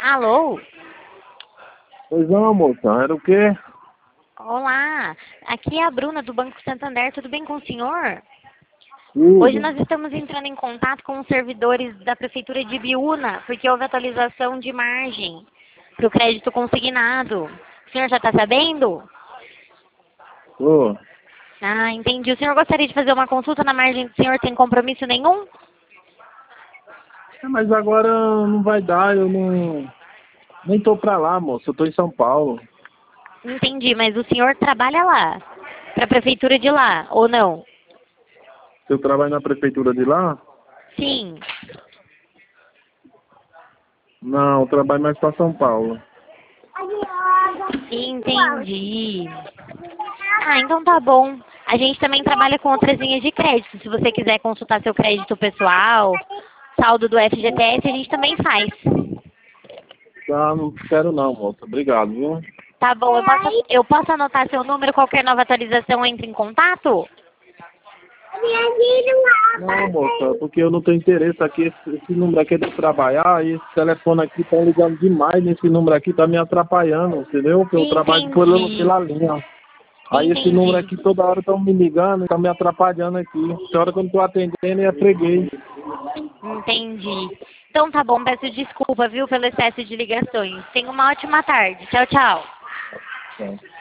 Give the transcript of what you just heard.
Alô? Pois não, moça, era o quê? Olá, aqui é a Bruna do Banco Santander, tudo bem com o senhor? Hoje Tudo. nós estamos entrando em contato com os servidores da Prefeitura de Biúna, porque houve atualização de margem para o crédito consignado. O senhor já está sabendo? Ô, Ah, entendi. O senhor gostaria de fazer uma consulta na margem do senhor sem compromisso nenhum? mas agora não vai dar, eu não... Nem tô pra lá, moça, eu tô em São Paulo. Entendi, mas o senhor trabalha lá, para a Prefeitura de lá, ou não? Eu trabalho na prefeitura de lá? Sim. Não, eu trabalho mais pra São Paulo. Entendi. Ah, então tá bom. A gente também trabalha com outras linhas de crédito. Se você quiser consultar seu crédito pessoal, saldo do FGTS, a gente também faz. Tá, não quero não, moça. Obrigado, viu? Tá bom, eu posso anotar seu número, qualquer nova atualização entre em contato? Não, moça, porque eu não tenho interesse aqui, esse número aqui é de trabalhar, e esse telefone aqui tá ligando demais nesse número aqui, tá me atrapalhando, entendeu? Porque eu trabalho Entendi. pela linha. Aí esse número Entendi. aqui toda hora estão me ligando, tá me atrapalhando aqui. Tem hora que eu não tô atendendo e é freguês. Entendi. Então tá bom, peço desculpa, viu, pelo excesso de ligações. Tenha uma ótima tarde. Tchau, tchau. Tá.